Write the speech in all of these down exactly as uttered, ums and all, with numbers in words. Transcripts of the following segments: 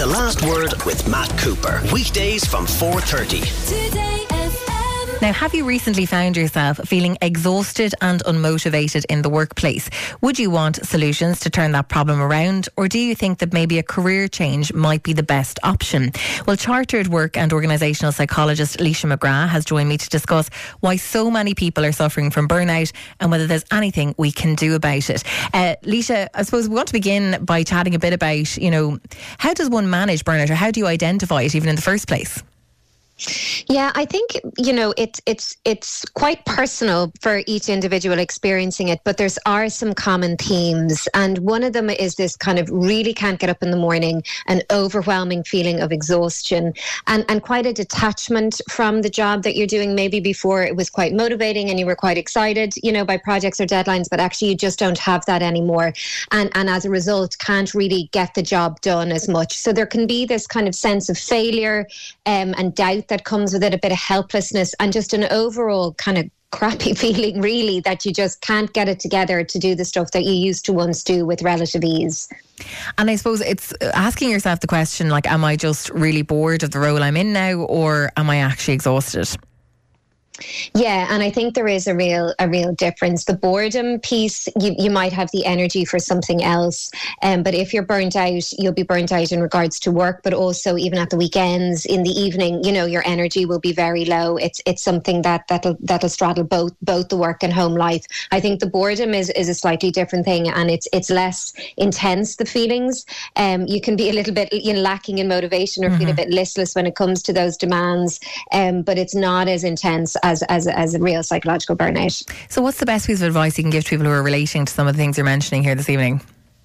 The Last Word with Matt Cooper. Weekdays from four thirty. Today F M. Now, have you recently found yourself feeling exhausted and unmotivated in the workplace? Would you want solutions to turn that problem around, or do you think that maybe a career change might be the best option? Well, chartered work and organisational psychologist Leisha McGrath has joined me to discuss why so many people are suffering from burnout and whether there's anything we can do about it. Uh, Leisha, I suppose we want to begin by chatting a bit about, you know, how does one manage burnout, or how do you identify it even in the first place? Yeah, I think, you know, it's it's it's quite personal for each individual experiencing it, but there's are some common themes. And one of them is this kind of really can't get up in the morning, an overwhelming feeling of exhaustion and, and quite a detachment from the job that you're doing. Maybe before it was quite motivating and you were quite excited, you know, by projects or deadlines, but actually you just don't have that anymore. And, and as a result, can't really get the job done as much. So there can be this kind of sense of failure um, and doubt that comes with it, a bit of helplessness and just an overall kind of crappy feeling, really, that you just can't get it together to do the stuff that you used to once do with relative ease. And I suppose it's asking yourself the question, like, am I just really bored of the role I'm in now, or am I actually exhausted? Yeah, and I think there is a real a real difference. The boredom piece, you, you might have the energy for something else, um, but if you're burnt out, you'll be burnt out in regards to work, but also even at the weekends, in the evening, you know, your energy will be very low. It's it's something that that'll that'll straddle both both the work and home life. I think the boredom is, is a slightly different thing, and it's it's less intense, the feelings. Um, you can be a little bit, you know, lacking in motivation or mm-hmm. feel a bit listless when it comes to those demands, um, but it's not as intense as As, as, as a real psychological burnout. So what's the best piece of advice you can give to people who are relating to some of the things you're mentioning here this evening?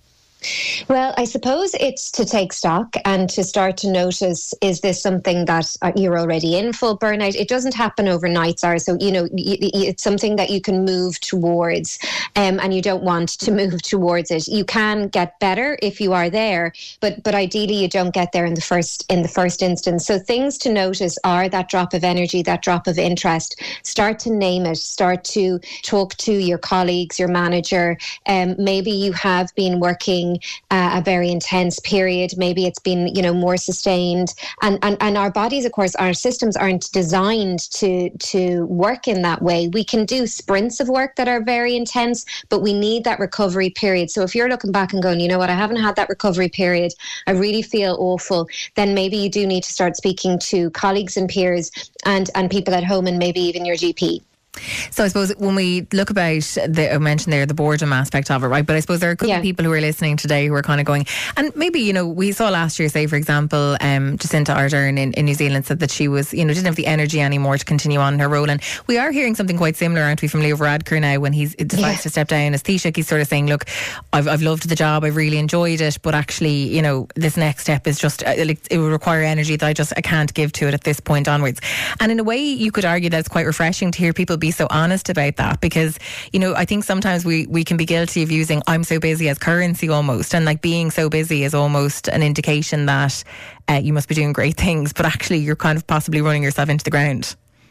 Well, I suppose it's to take stock and to start to notice, is this something that you're already in full burnout? It doesn't happen overnight, Sarah. So, you know, it's something that you can move towards um, and you don't want to move towards it. You can get better if you are there, but but ideally you don't get there in the first in the first instance. So things to notice are that drop of energy, that drop of interest. Start to name it. Start to talk to your colleagues, your manager. Um, maybe you have been working Uh, a very intense period. Maybe it's been, you know, more sustained. And, and and our bodies, of course, our systems aren't designed to to work in that way. We can do sprints of work that are very intense, but we need that recovery period. So if you're looking back and going, you know what, I haven't had that recovery period, I really feel awful, then maybe you do need to start speaking to colleagues and peers and, and people at home, and maybe even your G P. So I suppose when we look about, the, I mentioned there, the boredom aspect of it, right? But I suppose there are a couple Yeah. of people who are listening today who are kind of going, and maybe, you know, we saw last year, say, for example, um, Jacinta Ardern in, in New Zealand said that she was, you know, didn't have the energy anymore to continue on in her role. And we are hearing something quite similar, aren't we, from Leo Varadkar now, when he decides Yeah. to step down as Taoiseach. He's sort of saying, look, I've, I've loved the job, I've really enjoyed it, but actually, you know, this next step is just, uh, like, it will require energy that I just, I can't give to it at this point onwards. And in a way, you could argue that it's quite refreshing to hear people be so honest about that, because, you know, I think sometimes we, we can be guilty of using I'm so busy as currency almost, and like being so busy is almost an indication that uh, you must be doing great things, but actually you're kind of possibly running yourself into the ground.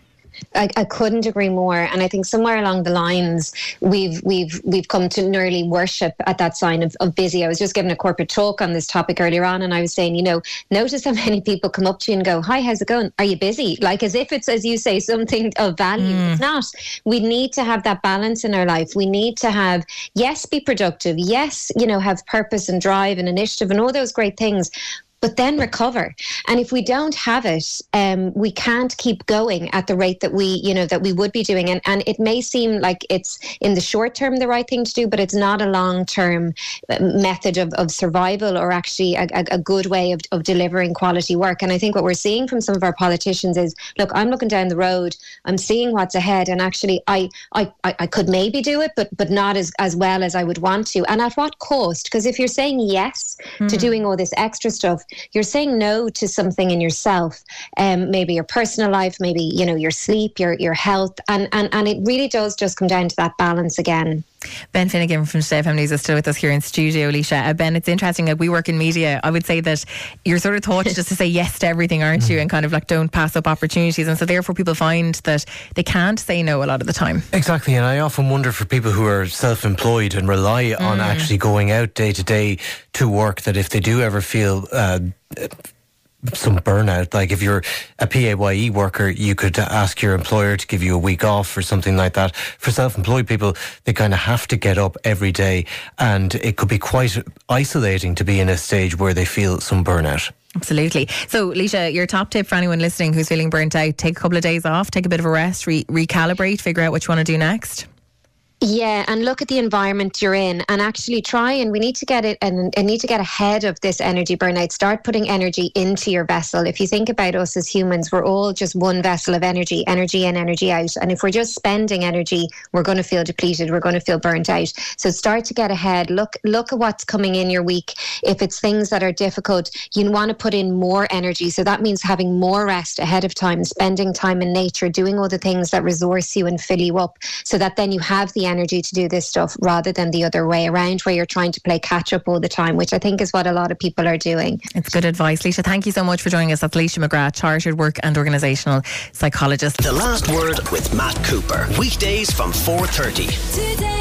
I, I couldn't agree more, and I think somewhere along the lines we've we've we've come to nearly worship at that sign of, of busy. I was just giving a corporate talk on this topic earlier on, and I was saying, you know, notice how many people come up to you and go, "Hi, how's it going? Are you busy?" Like as if it's, as you say, something of value. Mm. It's not. We need to have that balance in our life. We need to have, yes, be productive. Yes, you know, have purpose and drive and initiative and all those great things. But then recover. And if we don't have it, um, we can't keep going at the rate that we, you know, that we would be doing. And, and it may seem like it's in the short term the right thing to do, but it's not a long term method of, of survival, or actually a, a, a good way of, of delivering quality work. And I think what we're seeing from some of our politicians is, look, I'm looking down the road, I'm seeing what's ahead, and actually I I, I could maybe do it, but but not as, as well as I would want to. And at what cost? Because if you're saying yes mm. to doing all this extra stuff, you're saying no to something in yourself, um, maybe your personal life, maybe, you know, your sleep, your your health, and, and, and it really does just come down to that balance again. Ben Finnegan from Today F M News is still with us here in studio, Leisha. Uh, Ben, it's interesting, like we work in media, I would say that you're sort of taught just to say yes to everything, aren't you? And kind of like don't pass up opportunities. And so therefore people find that they can't say no a lot of the time. Exactly. And I often wonder for people who are self-employed and rely mm. on actually going out day to day to work, that if they do ever feel uh, some burnout, like if you're a P A Y E worker, you could ask your employer to give you a week off or something like that. For self-employed people, they kind of have to get up every day, and it could be quite isolating to be in a stage where they feel some burnout. Absolutely. So, Leisha, your top tip for anyone listening who's feeling burnt out: take a couple of days off, take a bit of a rest, re- recalibrate, figure out what you want to do next. Yeah, and look at the environment you're in, and actually try, and we need to get it and, and need to get ahead of this energy burnout. Start putting energy into your vessel. If you think about us as humans, we're all just one vessel of energy, energy in, energy out. And if we're just spending energy, we're going to feel depleted. We're going to feel burnt out. So start to get ahead. Look, look at what's coming in your week. If it's things that are difficult, you want to put in more energy. So that means having more rest ahead of time, spending time in nature, doing all the things that resource you and fill you up, so that then you have the energy to do this stuff rather than the other way around where you're trying to play catch up all the time, which I think is what a lot of people are doing. It's good advice. Leisha, thank you so much for joining us. That's Leisha McGrath, Chartered Work and Organisational Psychologist. The Last Word with Matt Cooper. Weekdays from four thirty. Today